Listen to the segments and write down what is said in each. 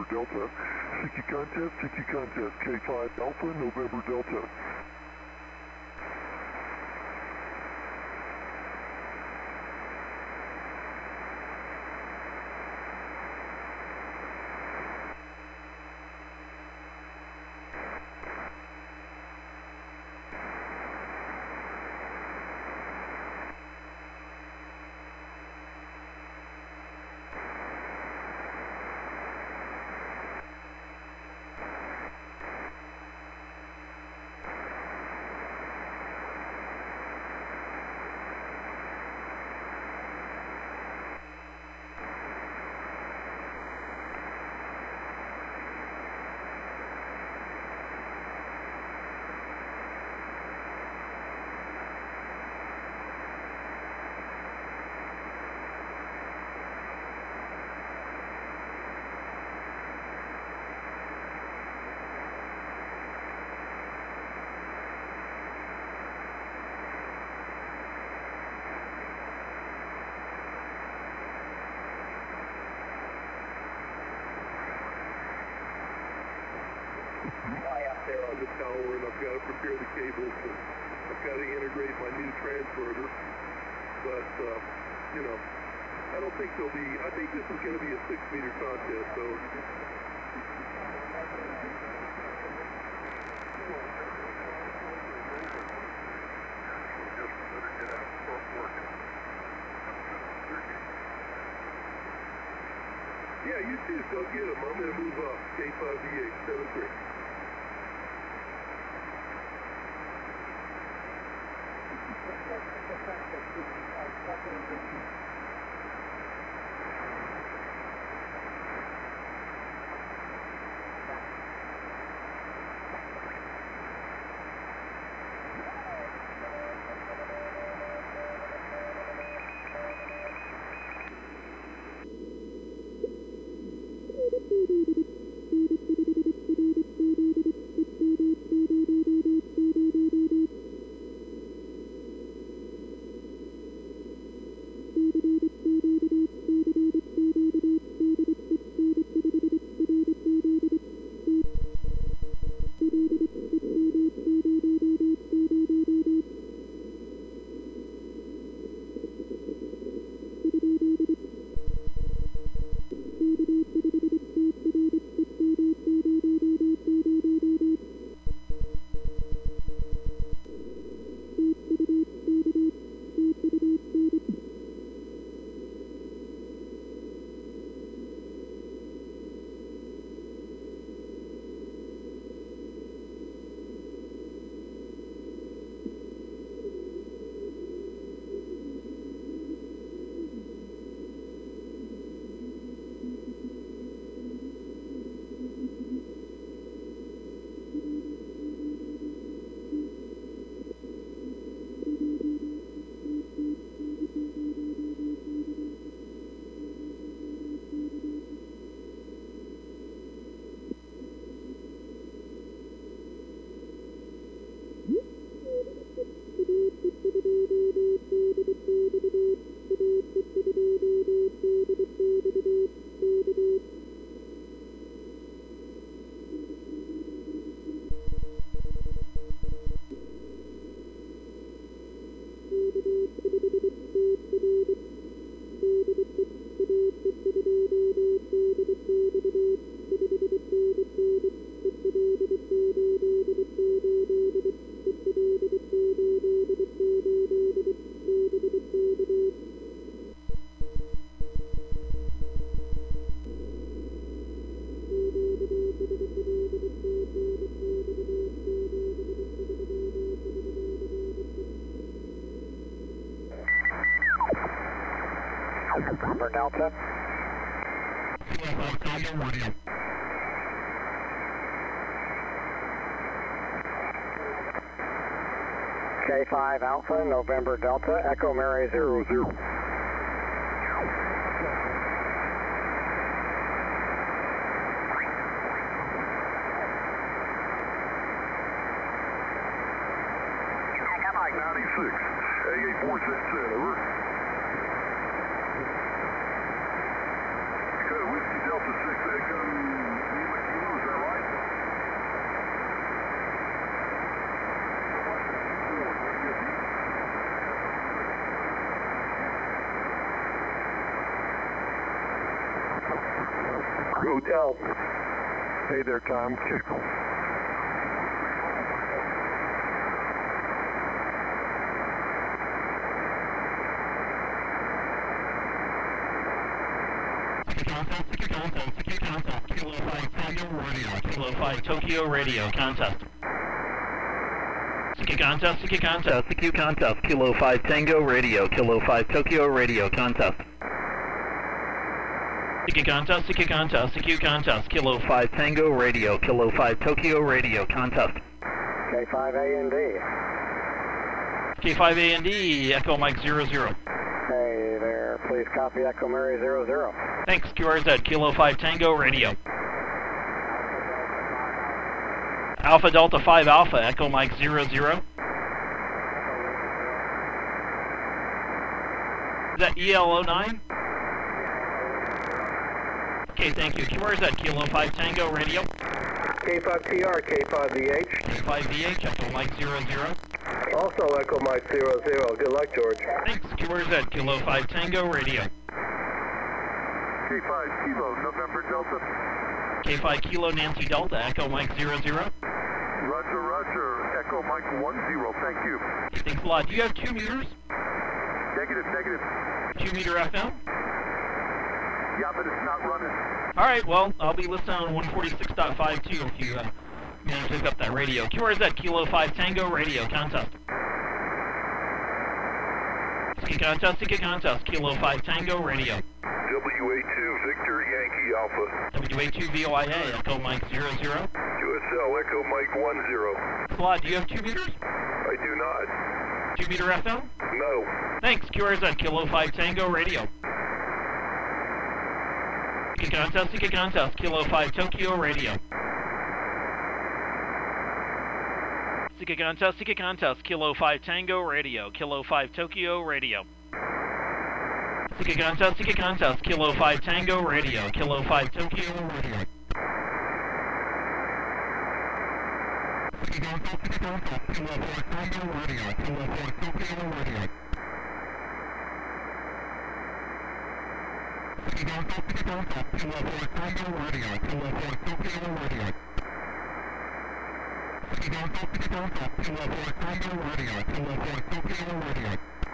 Delta. Seek contest, K5 Alpha, November Delta. There on the tower, and I've got to prepare the cables, and I've got to integrate my new transverter. But, I don't think there'll be, I think this is going to be a 6-meter contest, so. Yeah, you too, go get them. I'm going to move up, K5V8, 7-3. For Delta. K5 Alpha, November Delta, Echo Mary 00. Mike 96, A846 over. Whiskey Delta 6 Echo. Hotel. Hey there, Tom. Contest, Kilo 5 Tango Radio, Kilo 5 Tokyo Radio, contest. CQ contest, Kilo 5 Tango Radio, Kilo 5 Tokyo Radio, contest. CQ contest, Kilo 5 Tango Radio, Kilo 5 Tokyo Radio, contest. K5A&D. K5A&D, Echo Mike 00. Hey there, please copy Echo Mary 00. Thanks, QRZ, Kilo 5 Tango Radio. Alpha Delta 5 Alpha, Echo Mike 00. Is that EL09? Okay, thank you. QRZ, Kilo 5 Tango Radio. K5TR, K5VH. K5VH, Echo Mike 00. Also Echo Mike 00. Good luck, George. Thanks, QRZ, Kilo 5 Tango Radio. K5 Kilo, November Delta. K5 Kilo Nancy Delta, Echo Mike 00. Roger, Roger. Echo Mike 10, thank you. Thanks a lot. Do you have 2 meters? Negative. 2 meter FM? Yeah, but it's not running. Alright, well, I'll be listening on 146.52 if you manage to pick up that radio. QRZ, Kilo 5 Tango Radio, contest. CQ contest, Kilo 5 Tango Radio. WA2 Victor Yankee Alpha. WA2 VOIA, Echo Mike 00. QSL Echo Mike 10. Claude, do you have 2 meters? I do not. 2 meter FM? No. Thanks, QRZ, Kilo 5 Tango Radio. CQ contest, Kilo 5 Tokyo Radio. CQ contest, Kilo 5 Tango Radio, Kilo 5 Tokyo Radio. CQ contest, Kilo 5 Tango Radio, Kilo 5 Tokyo Radio. CQ contest, Kilo 4 Tango Radio, Kilo 4 Tokyo Radio. CQ contest, Kilo 4 Tango Radio, Kilo 4 Tokyo Radio. CQ contest, Kilo 4 Tango Radio, Kilo 4 Tokyo Radio.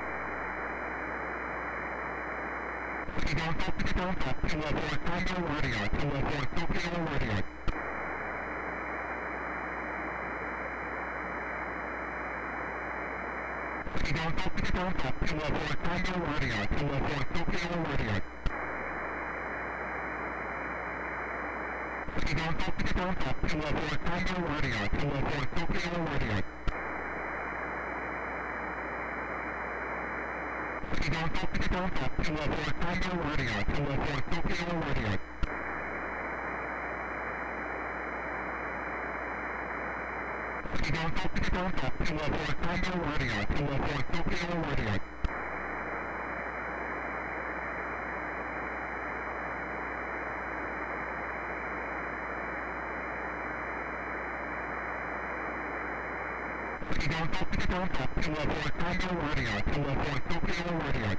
CQ contest, Kilo 4 Tango Radio, Kilo 4 Tokyo Radio. CQ contest, Kilo 4 Tango Radio, Kilo 4 Tokyo Radio. CQ contest, Kilo 4 Tango Radio, Kilo 4 Tokyo Radio. CQ contest, Kilo 4 Tango Radio, Kilo 4 Tokyo Radio. CQ contest, Kilo 4 Tango Radio, Kilo 4 Tokyo Radio. CQ contest, Kilo 4 Tango Radio, Kilo 4 Tokyo Radio.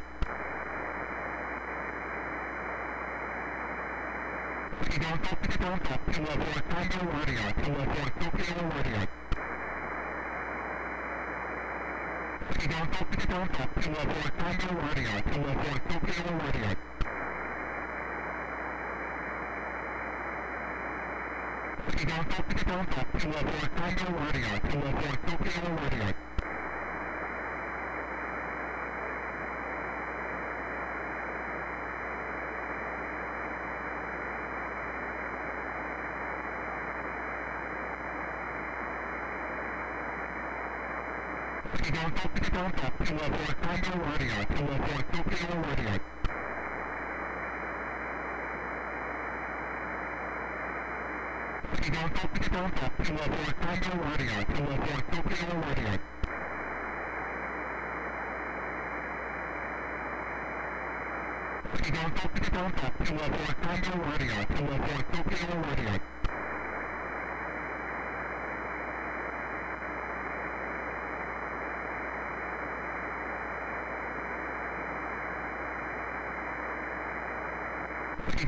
CQ contest, Kilo 4 Tango Radio, Kilo 4 Tokyo Radio. CQ contest, Kilo 4 Tango Radio, Kilo 4 Tokyo Radio. CQ contest, Kilo 4 Tango Radio, Kilo 4 Tokyo Radio. CQ contest, Kilo 4 Tango Radio, Kilo 4 Tokyo Radio. CQ contest, Kilo 4 Tango Radio, Kilo 4 Tokyo Radio. CQ contest, Kilo 4 Tango Radio, Kilo 4 Tokyo Radio. CQ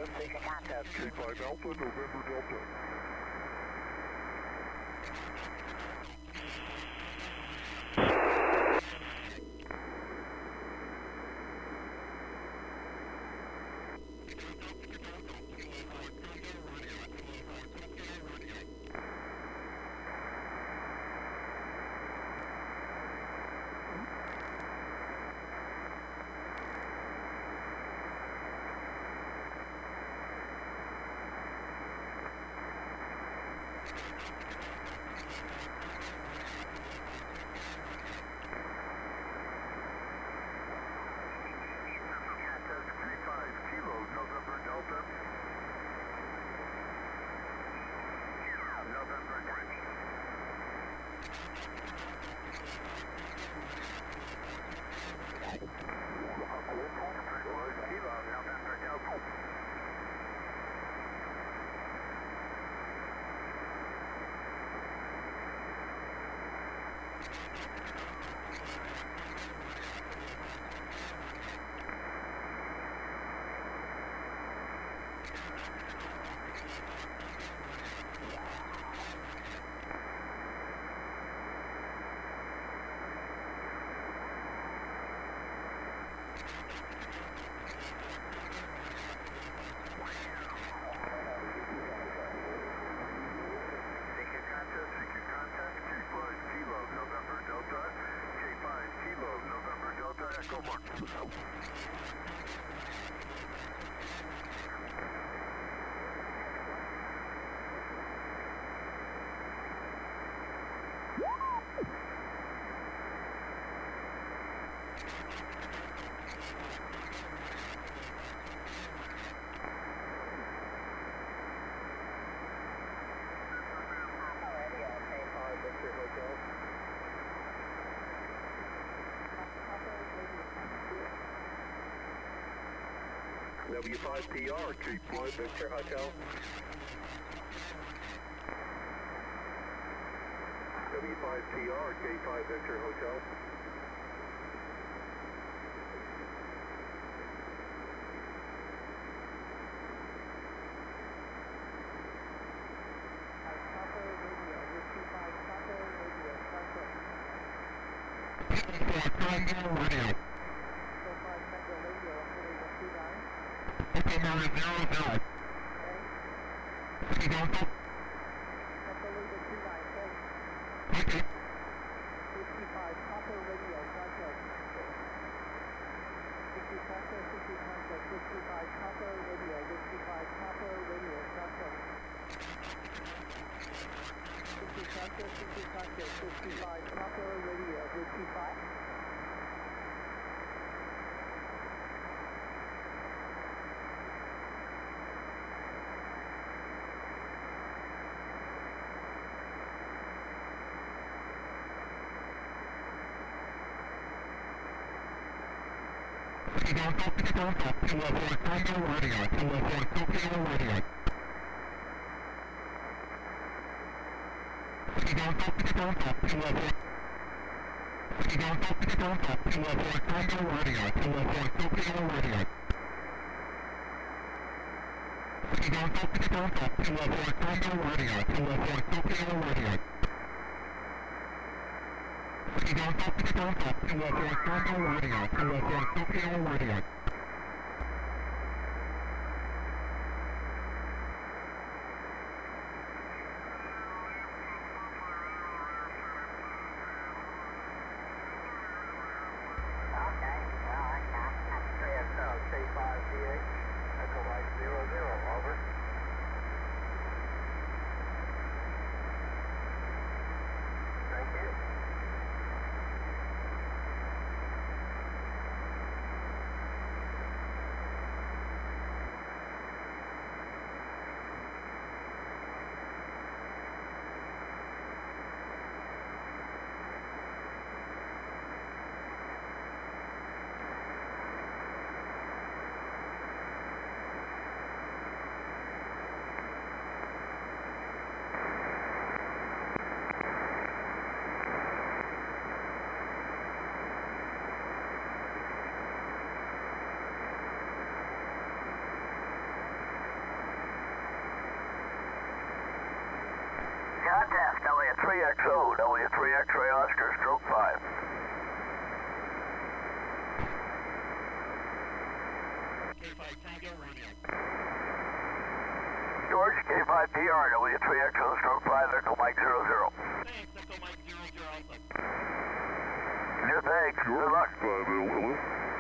seeking contest. K5 Alpha, November Delta. W5PR, K5 Victor Hotel. W5PR, K5 Victor Hotel. X-ray Oscar, stroke 5. K5 Tango Radio. George, K5PR, W3 Echo, stroke 5, Echo Mike 00. Thanks, Echo Mike 00 Alpha. Yeah, thanks. Good luck. 5LLL.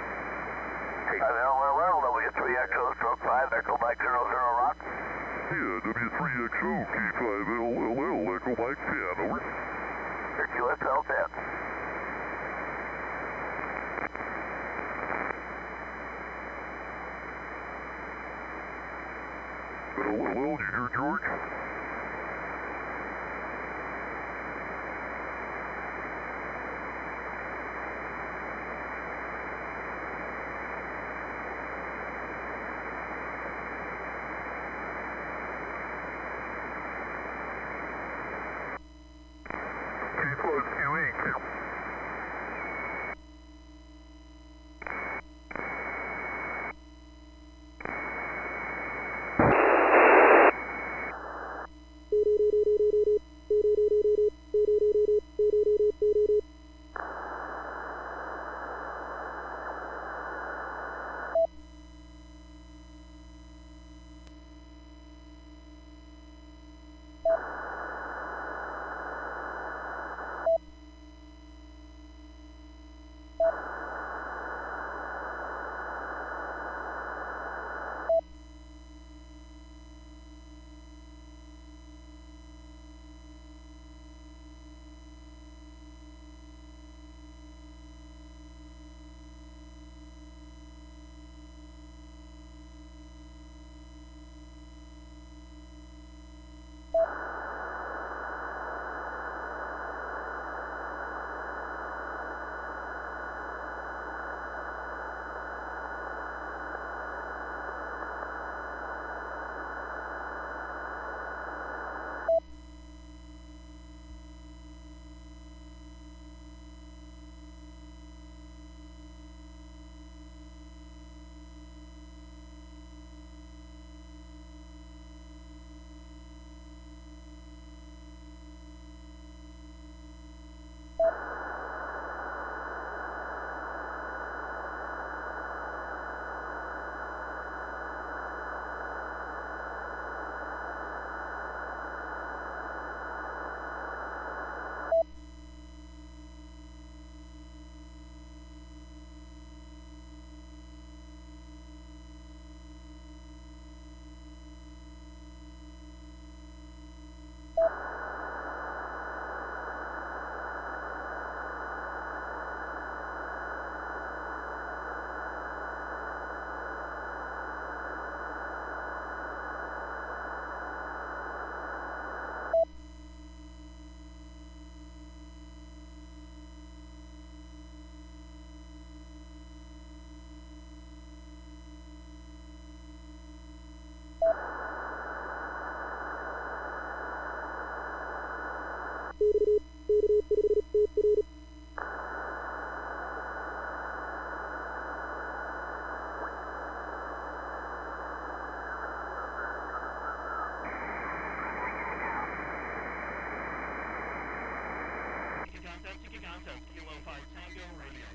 5LLL, W3 Echo, stroke 5, Echo Mike 00, rock. Yeah, W3XO, K5LLL, Echo Mike 10, over. QSL 10. LLL, you hear George? P+QE. Kilo 5 Tango Radio.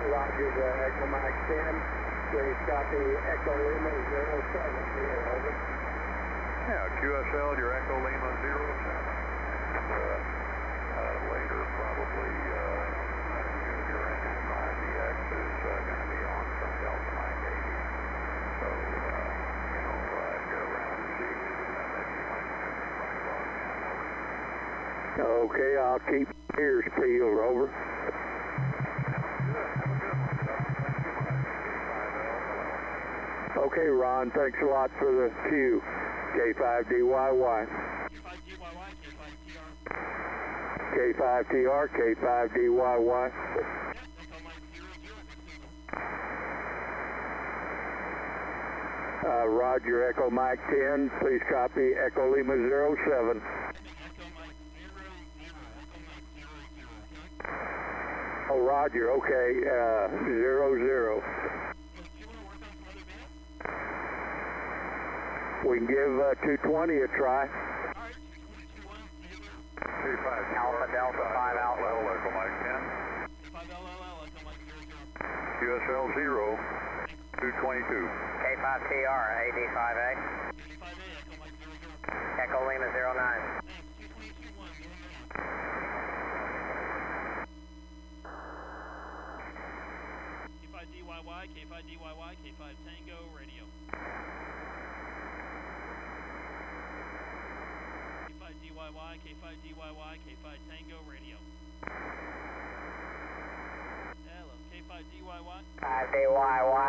Roger, the Echo Mike 10. Please copy Echo Lima 070, over. Yeah, QSL, your Echo Lima 07. Later, probably, your engine 5DX is going to be on from Delta Mike 80. So, if you're around this evening, maybe you might find log in. Okay, I'll keep ears peeled, over. Okay, Ron, thanks a lot for the cue. K5DYY. K5TR, K5DYY. Roger, Echo Mike 10. Please copy Echo Lima 07. Oh, Roger, okay, 00. We can give 220 a try. Alpha Delta 5 Alpha. Echo Mike 10. QSL 0, 222. K5TR, AD5A. Echo Lima 09. K5DYY, K5DYY, K5 Tango, radio. K5DYY, K5DYY, K5 Tango, radio. Hello, K5DYY. 5DYY.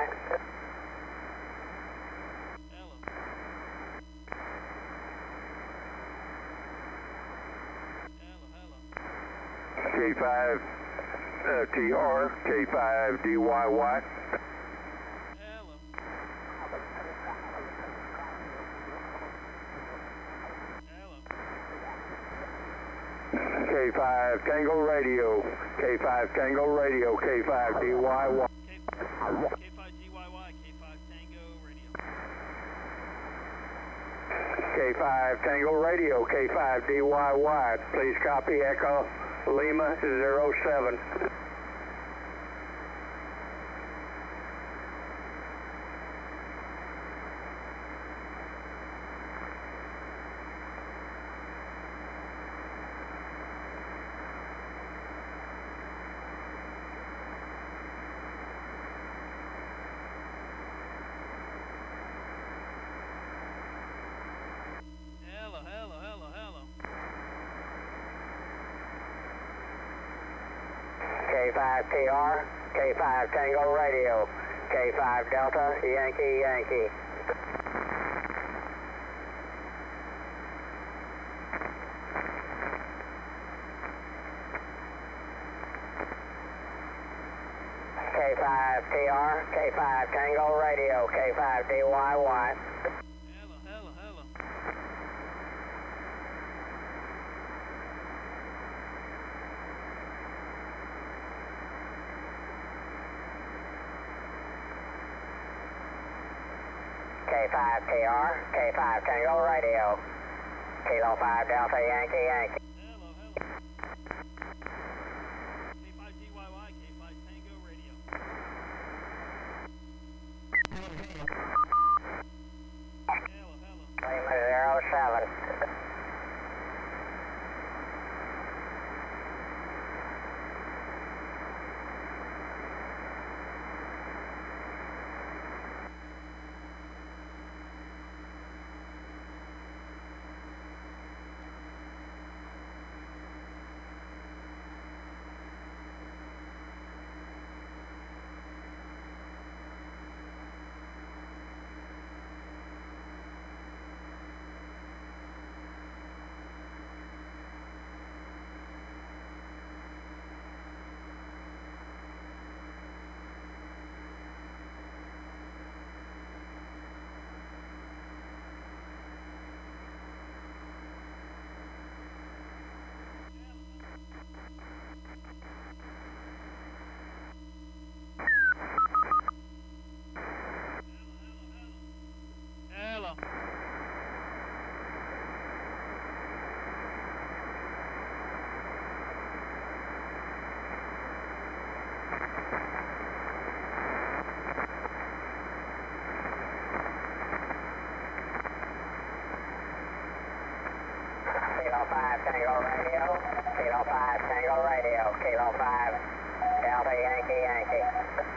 Hello. Hello. K5TR, K5DYY. Hello. K5 Tango Radio, K5 Tango Radio, K5DYY. K5DYY, K5 Tango, radio. K5 Tango Radio, K5DYY. Please copy Echo Lima 07. Hello. K5TR, K5 Tango Radio, K5 Delta, Yankee. K5TR, K5 Tango Radio, K5DYY. Hello. K5TR, K5 Tango Radio, Kilo 5 Delta, Yankee. Hello. K5DYY, K5 Tango, radio. Hello. Lima 07. Tango Radio, Kilo 5 Tango Radio, Kilo 5, Delta Yankee Yankee.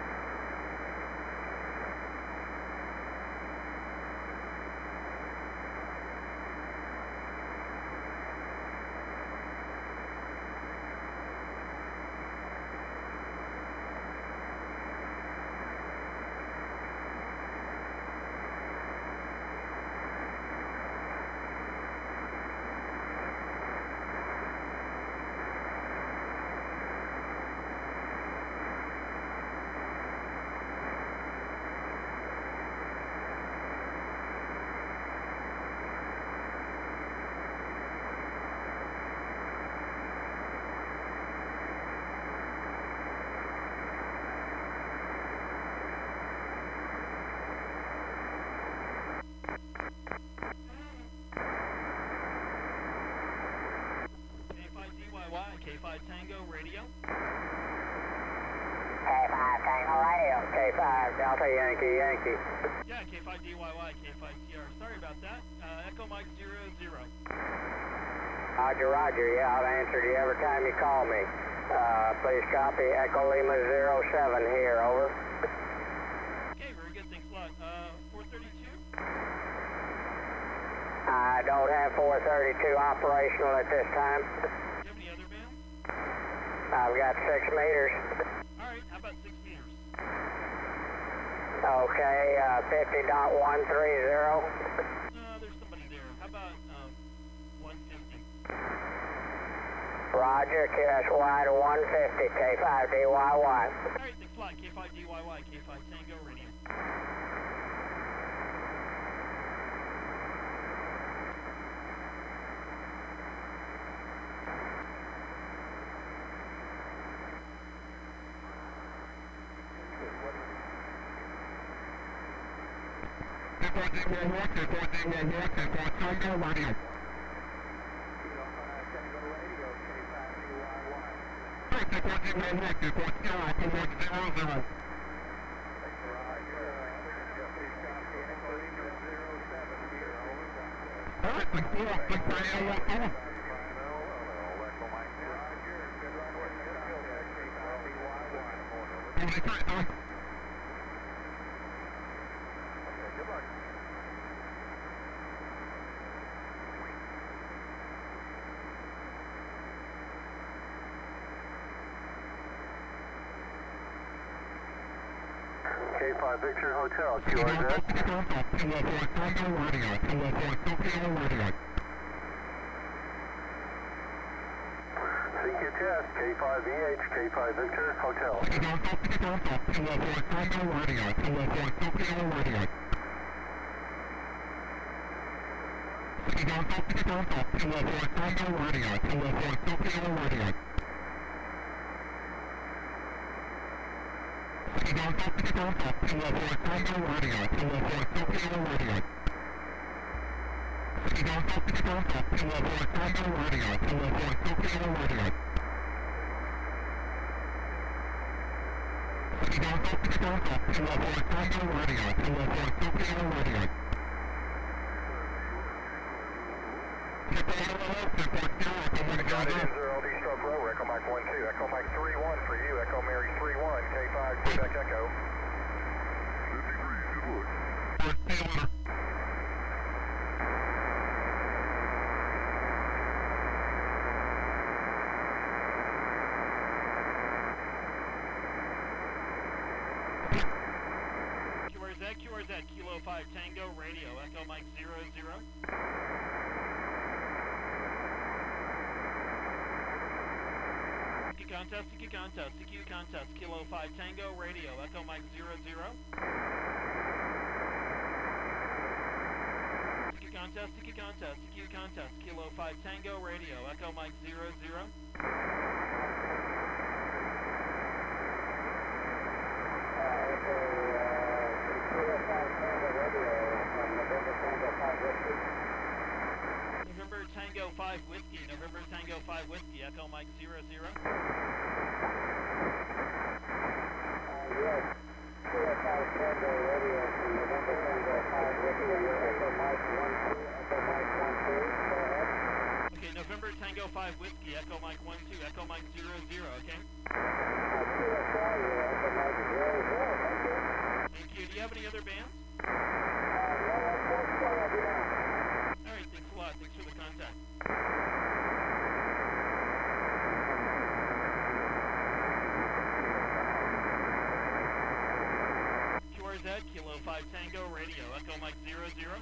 K5 Tango Radio. K5 Tango Radio, K5 Delta Yankee Yankee. Yeah, K5 DYY, K5 TR. Sorry about that. Echo Mike 00. Roger, roger. Yeah, I've answered you every time you call me. Please copy Echo Lima 07 here, over. Okay, very good. Thanks a lot. 432? I don't have 432 operational at this time. Do you have any other bands? I've got 6 meters. All right, how about 6 meters? Okay, 50.130. There's somebody there. How about 150? Roger, QS wide 150, K5 DYY. All right, thanks a lot. K5 DYY, K5 Tango Radio. K5 Victor Hotel, QRZ. CQ test, K5VH, K5 Victor Hotel. Got it in 0 D stroke row, Echo Mike 12, Echo Mike 31 for you, Echo Mary 31, K5 Quebec Echo. 53, good luck. QRZ, Kilo 5 Tango Radio, Echo Mike 00. CQ contest, Kilo 5 Tango Radio, Echo Mike 00. CQ contest, Kilo 5 Tango Radio, Echo Mike 00. November Tango 5 Whiskey, November Tango 5 Whiskey, Echo Mike 00. Yes, QS 5 Tango Radio from November Tango 5 Whiskey, Echo Mike 12, Echo Mike 12, go ahead. Okay, November November, Tango 5 Whiskey, Echo Mike 1-2, Echo Mike 0-0, okay? Thank you. Do you have any other bands? Alright, thanks a lot. Thanks for the contact. QRZ, Kilo 5 Tango, radio, Echo Mike 0-0.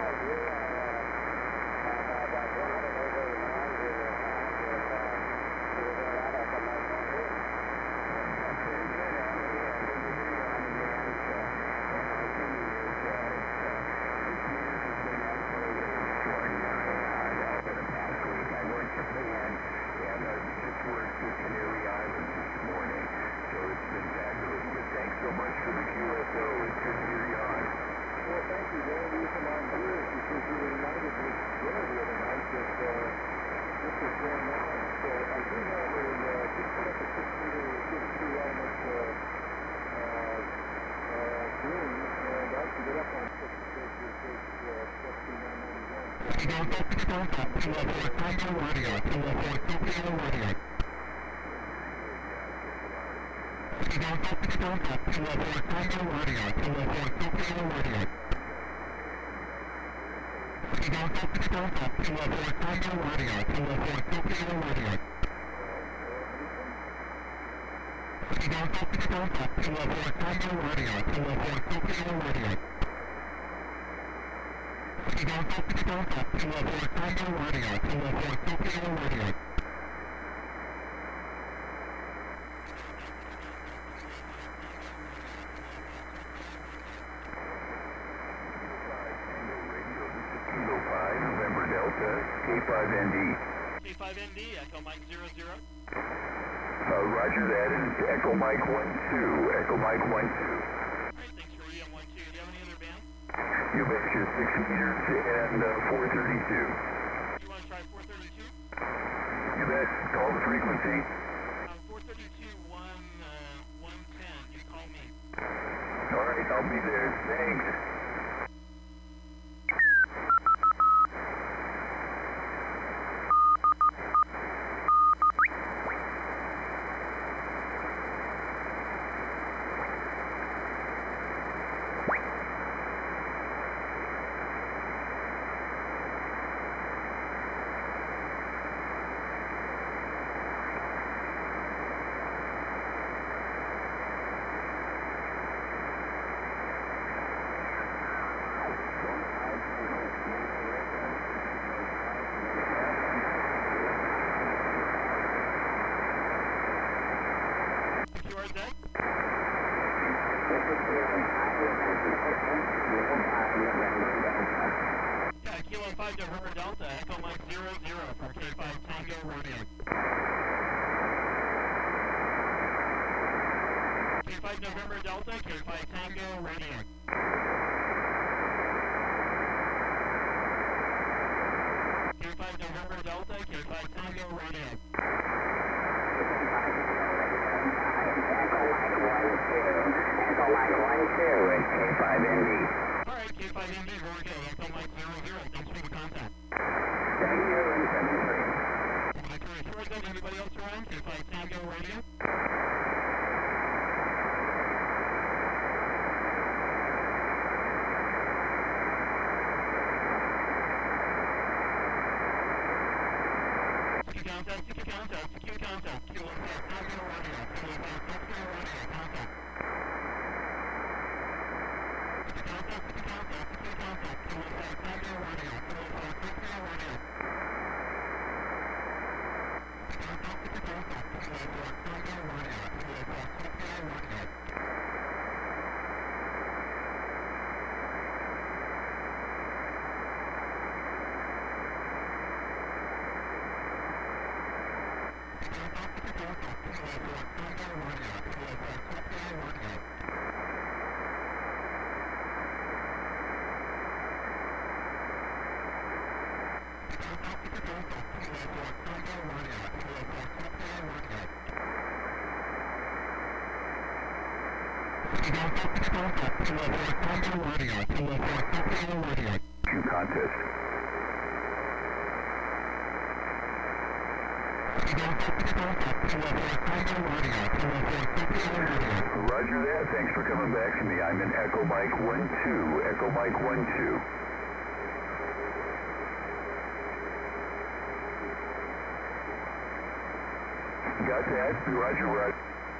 K5ND. K5ND, Echo Mike 0-0. Roger that, and Echo Mike 1-2, Echo Mike 1-2. Alright, thanks for EM 1-2. Do you have any other bands? You betcha, 6 meters and 432. You want to try 432? You bet. Call the frequency. 432, 110. You call me. All right, I'll be there. Thanks. Yeah, Kilo 5 November Delta, Echo Mike 0-0 for K5 Tango Radio. K5 November Delta, K5 Tango Radio. K5 November Delta, K5 Tango Radio. Echo Mike 1-2 at K5ND. Alright, K5ND, here we go. Echo Mike 0-0. Thanks for the contact. Thank you, and 7-3. Short then, anybody else around? K5 Tango Radio. Secure contact, Kilo 5 Tango Radio, Kilo 5 Tokyo Radio, contact. Secure contact, Kilo 5 Tango Radio, Kilo 5 Tokyo Radio. Secure contact, Kilo 5 Tango Radio, Kilo 5 Tokyo Radio. Contest. Roger that. Thanks for coming back to me. I'm in Echo Mike 1-2. Echo Mike 1-2. Got that. Roger, Roger.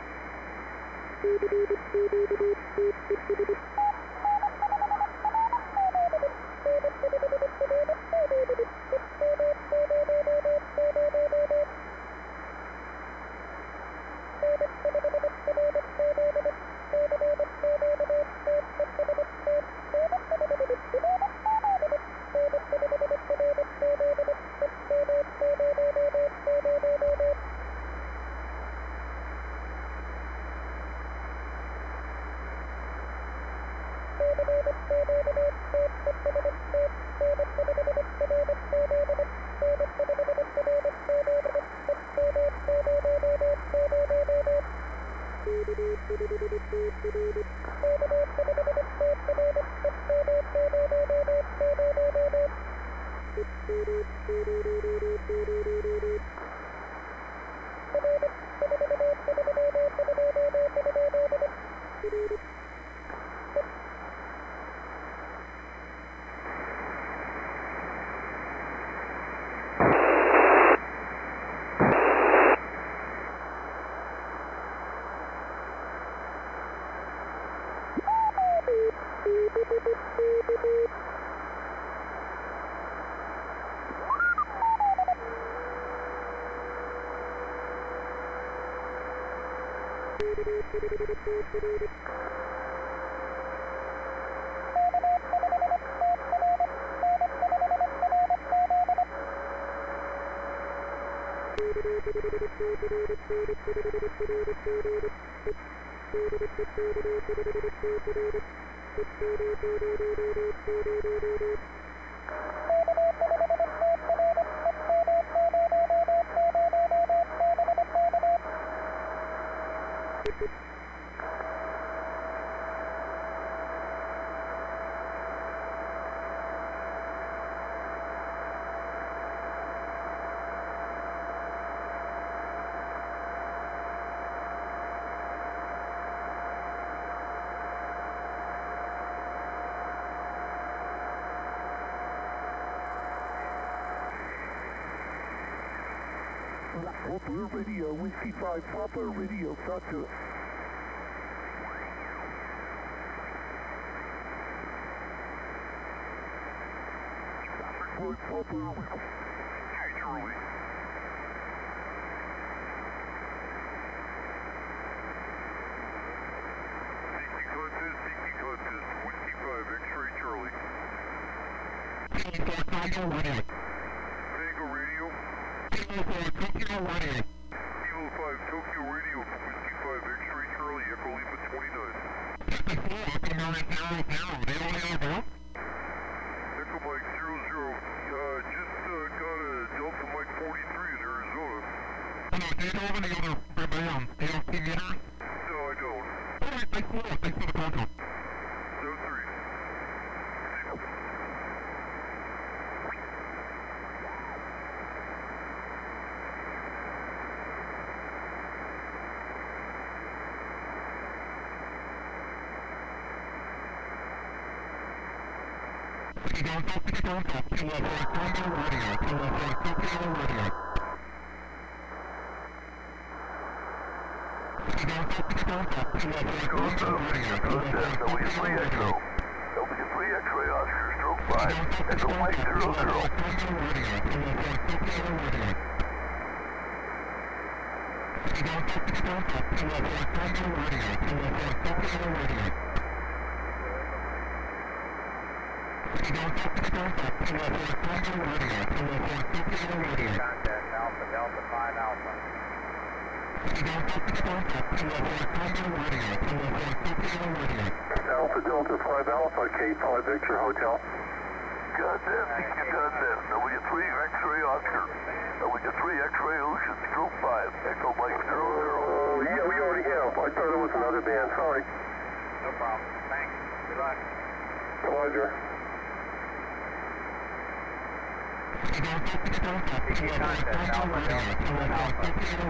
Blue Radio, Whiskey 5 Papa Radio, talk to us. Hey, Charlie. Seeking contest, Whiskey 5, X-Ray Charlie. Tango Radio. Eagle 5 Tokyo Radio for Whiskey 5 X-Ray Charlie, Echo Lima 29. Echo Mike 00, just got a Delta Mike 43 in Arizona. Do you know of any other demands? Do you have team meters? No, I don't. Alright, thanks a lot. Thanks for the contact. 03. Contact, Kilo 5 Tango Radio, Kilo 5 Tokyo Radio. Contact, Kilo 5 Tango Radio, Kilo 5 Tokyo Radio. W3 X-Ray Oscar, stroke 5, Echo Mike 00. Tango Radio, Kilo 5 Tokyo Radio. Contact, Kilo 5 Tango Radio, Kilo 5 Tokyo Radio. Contact, Kilo 5 Tango Radio, Kilo 5 Tokyo Radio. Contact Alpha Delta 5 Alpha. Contact, Kilo 5 Tango Radio, Kilo 5 Tokyo Radio. Alpha Delta 5 Alpha, K5 Victor Hotel. Goddamn, seeking contest, W3 X-Ray Oscar. W3 X-Ray Ocean, stroke 5, Echo Mike 00. Oh, yeah, we already have. I thought it was another band, sorry. No problem. Thanks. Good luck. Roger. CQ contest, Alpha Delta 5 Alpha.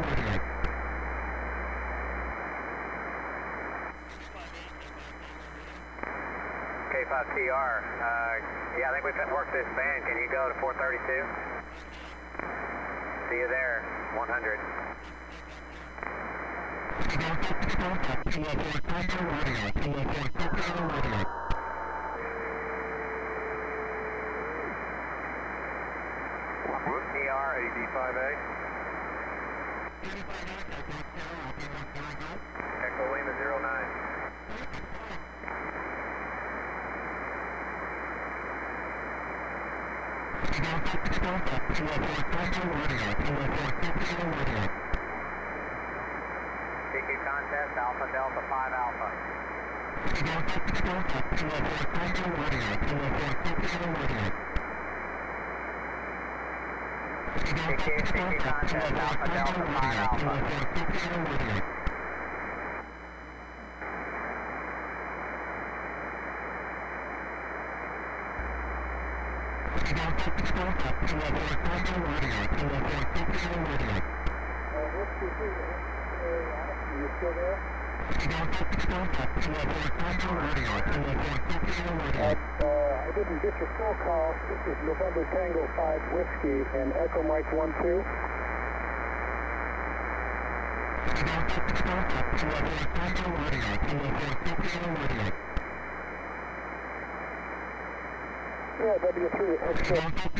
K5TR, yeah, I think we've worked this band. Can you go to 432? See you there, 100. TR, AD5A. Echo Lima 09. CQ contest, Alpha Delta 5 Alpha. CQ contest, Alpha Delta 5 Alpha. You still there? I didn't get your full call. This is November Tango 5 Whiskey and Echo Mike 1-2. Yeah, W3 extra.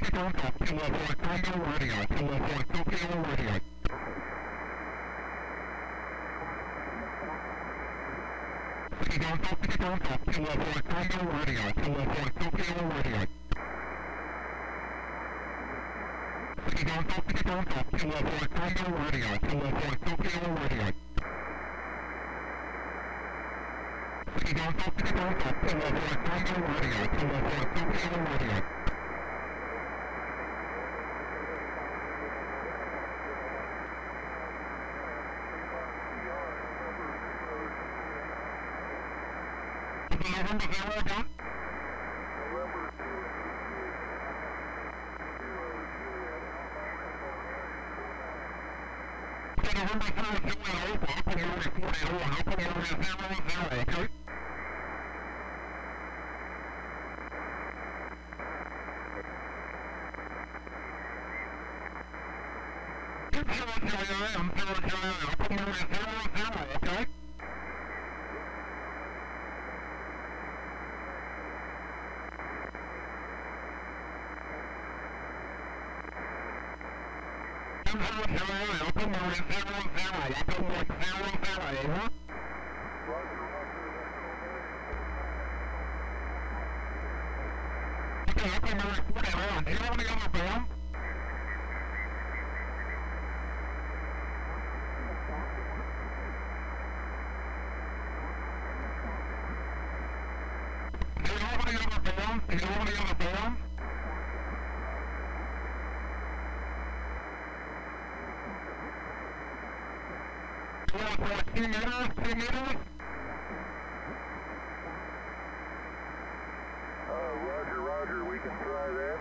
Roger, we can try that.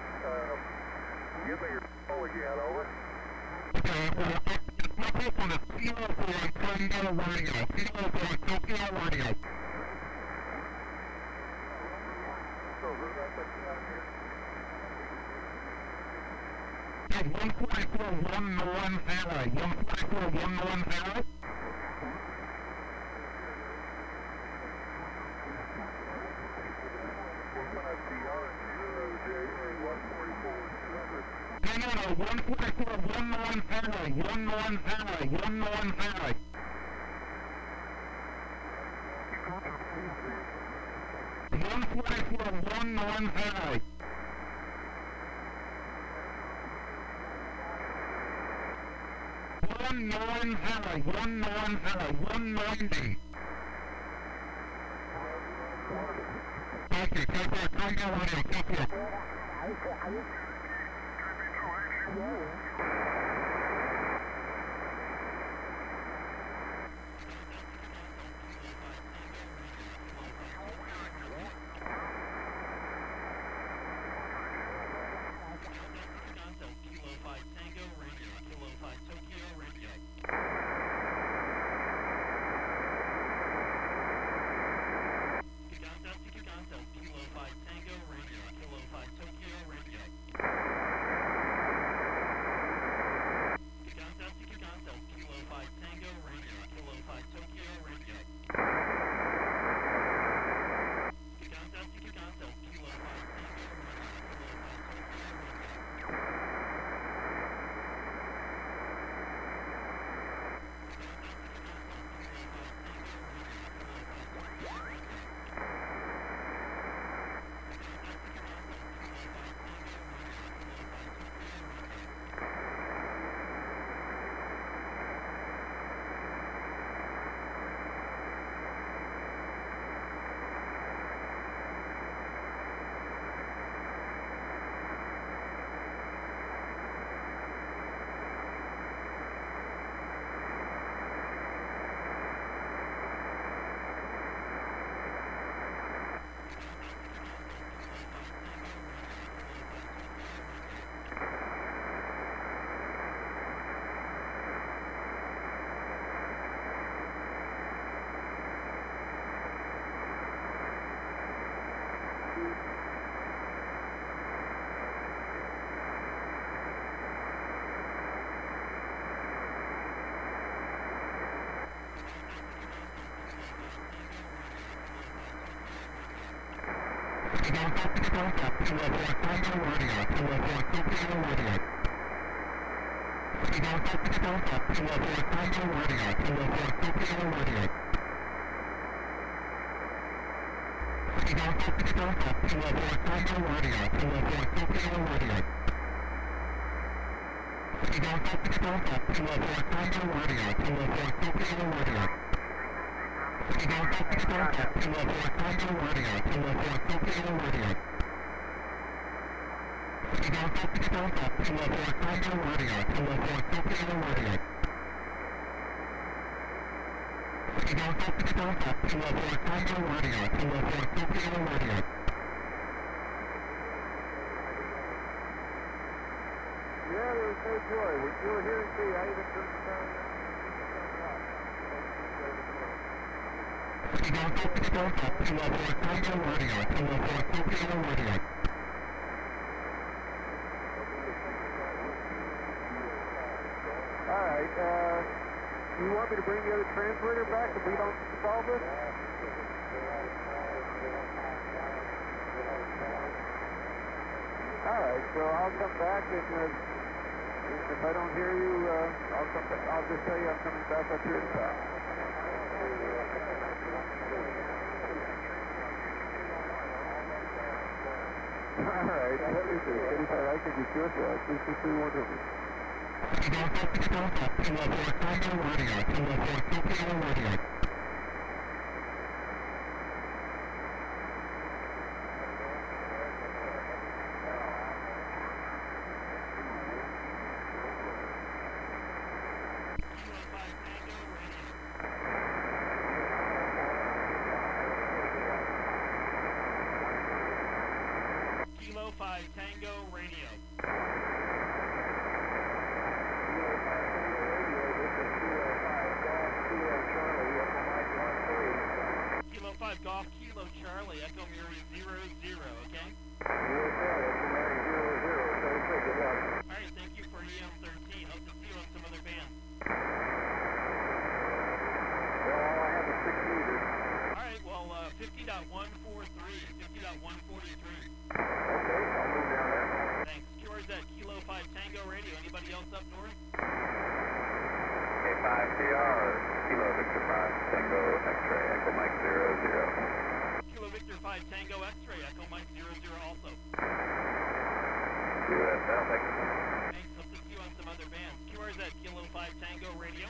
Give me your call again, over. Do you want me to bring the other transmitter back if we don't solve this? Alright, so I'll come back and if I don't hear you, I'll come back. I'll just tell you I'm coming back up here to talk. Alright, anytime I can get your thoughts, this is pretty wonderful. Kilo 5 Tango Radio. Kilo 5 Golf, Kilo Charlie, Echo Mary 00, okay? Alright, thank you for EM13. Hope to see you on some other bands. Alright, well, 50.143, 50.143. Thanks. QRZ, Kilo 5 Tango Radio. Anybody else up north? K5CR, Kilo Victor 5 Tango X-ray, Echo Mike 00. Kilo Victor 5 Tango X-ray, Echo Mike 00 also. QSL, thanks. Thanks. Hope to see you on some other bands. QRZ, Kilo 5 Tango Radio.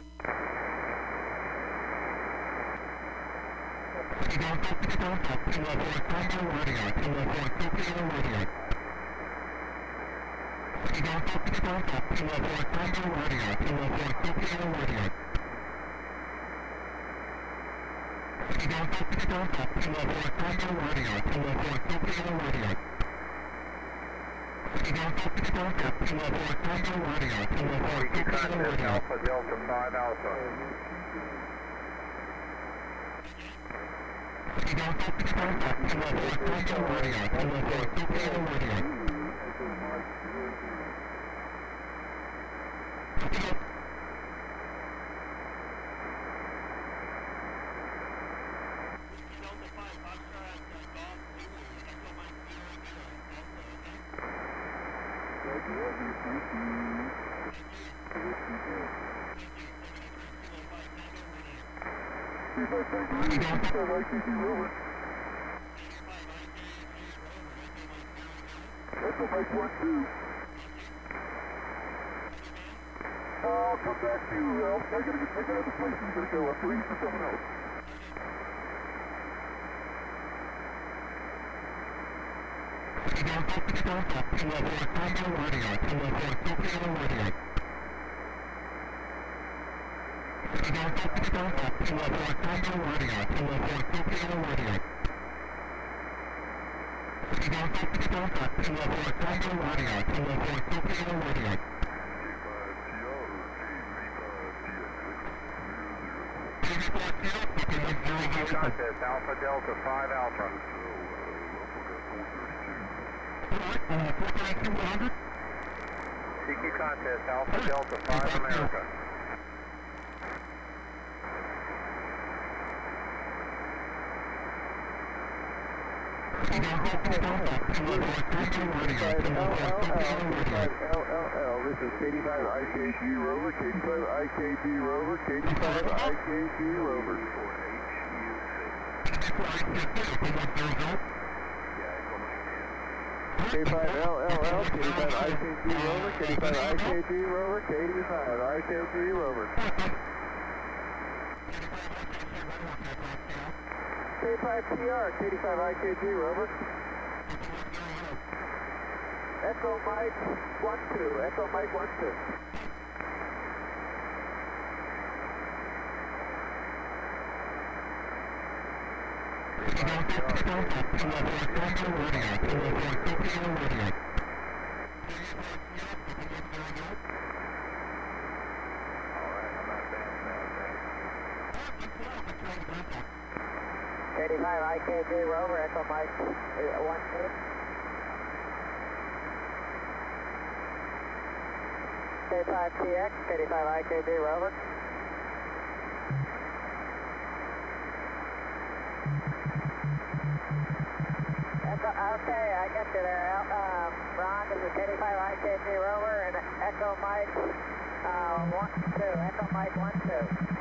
Alpha Delta 5 Alpha. I'll come back to you, Ralph. I gotta get other places to go. I'm waiting for someone else. Contest Alpha Delta 5 Alpha. CQ contest, Alpha Delta 5 America. This is K5 IKG Rover, K5 IKG Rover, K5 IKG Rover. K5 LLL, K5 IKG Rover, K5 IKG Rover, K5 IKG Rover. K5 PR, K5 IKG Rover. Echo Mike 1-2, Echo Mike 1-2. K5 IKG Rover, Echo Mike 1-2. K5 TX, K5 IKG Rover. Okay, I got you there. Ron, this is K5 IKG Rover and Echo Mike 1-2, Echo Mike 1-2.